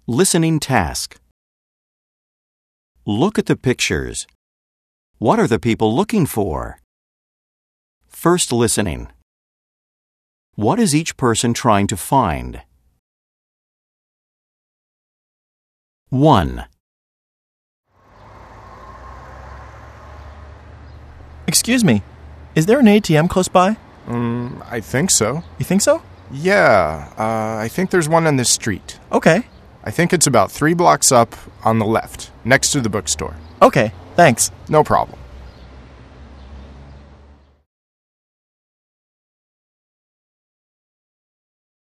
Listening task. Look at the pictures. What are the people looking for? First listening. What is each person trying to find? 1. Excuse me, is there an ATM close by? I think so. You think so? Yeah, I think there's one on this street. Okay. I think it's about 3 blocks up on the left, next to the bookstore. Okay, thanks. No problem.